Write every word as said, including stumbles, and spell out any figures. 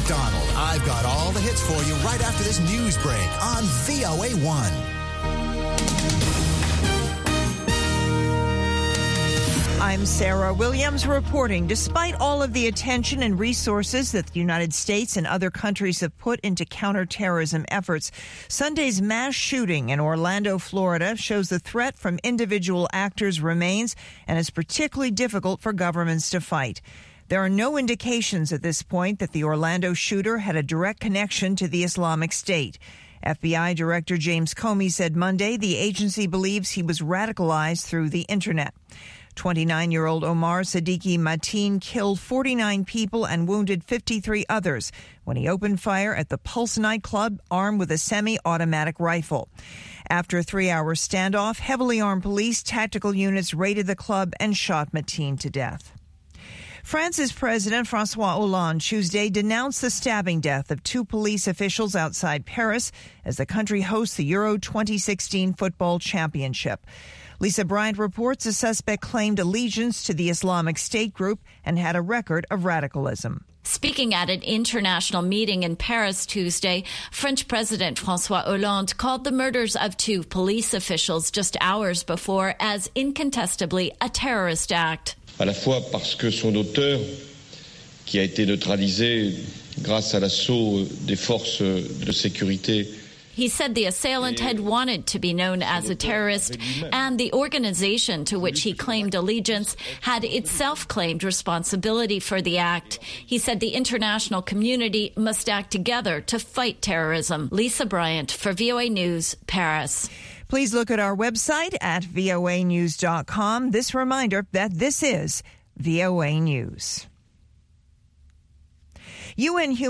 McDonald. I've got all the hits for you right after this news break on V O A one. I'm Sarah Williams reporting. Despite all of the attention and resources that the United States and other countries have put into counterterrorism efforts, Sunday's mass shooting in Orlando, Florida, shows the threat from individual actors remains and is particularly difficult for governments to fight. There are no indications at this point that the Orlando shooter had a direct connection to the Islamic State. F B I Director James Comey said Monday the agency believes he was radicalized through the internet. twenty-nine-year-old Omar Siddiqui Mateen killed forty-nine people and wounded fifty-three others when he opened fire at the Pulse nightclub armed with a semi-automatic rifle. After a three-hour standoff, heavily armed police tactical units raided the club and shot Mateen to death. France's President François Hollande Tuesday denounced the stabbing death of two police officials outside Paris as the country hosts the Euro twenty sixteen football championship. Lisa Bryant reports the suspect claimed allegiance to the Islamic State group and had a record of radicalism. Speaking at an international meeting in Paris Tuesday, French President François Hollande called the murders of two police officials just hours before as incontestably a terrorist act. À la fois parce que son auteur, qui a été neutralisé grâce à l'assaut des forces de sécurité. He said the assailant had wanted to be known as a terrorist, and the organization to which he claimed allegiance had itself claimed responsibility for the act. He said the international community must act together to fight terrorism. Lisa Bryant for V O A News, Paris. Please look at our website at V O A news dot com. This reminder that this is V O A News. U N